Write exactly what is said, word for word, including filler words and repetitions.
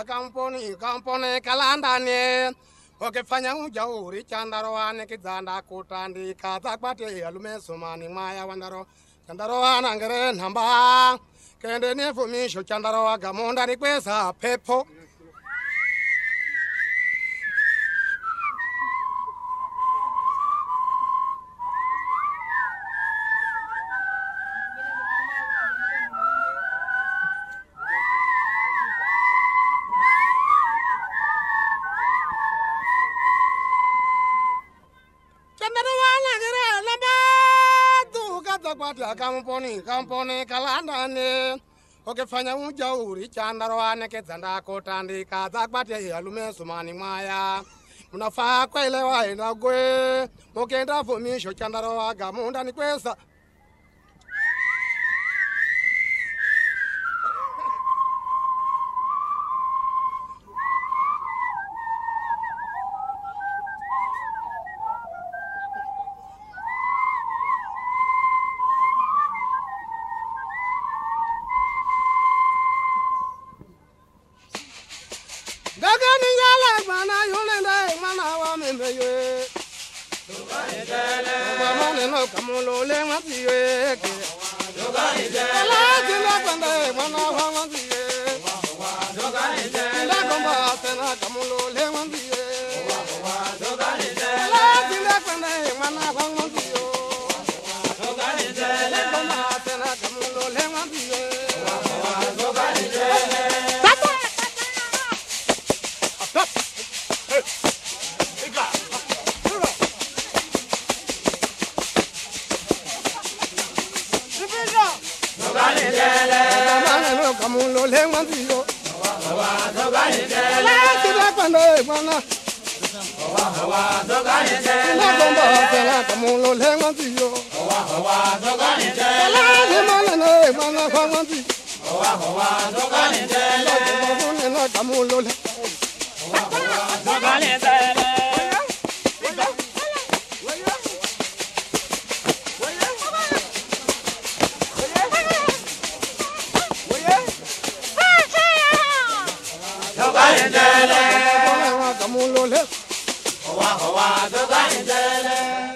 ya kampuni kampuni kalandani okefanya ujauri chandaroane kizanda kutandika takwate alume sumani maya wandaro chandaroana ngere namba kende nefumisho chandaroa gamonda rikwesa pepo kwata kampuni kampuni kalandani okefanya ujauri chandaroane kezanda kotandika zakwate alume sumani mwaya munafaa kwelewa inagwe mukenda fumisho chandaroa gamunda ni kwesa Dagani ngala mana yolenda mana wa membeyo Dogani dele Mama no kamulo le matiye Dogani dele La tinda kwanda mana wa matiye Dogani dele La komba tena kamulo le matiye Dogani dele La tinda kwanda mana wa matiye Dogani dele La komba tena kamulo le matiye Dogani dele Kamulo le mwanzio wa dogani dele la tira kwando bwana wa wa dogani dele la bomba tela kamulo le mwanzio wa wa dogani dele la limana ne bwana kwa mwanzio wa wa dogani dele la bomba ne kamulo le wa dogani dele Dogani dele, kamulo le, wa wa dogani dele.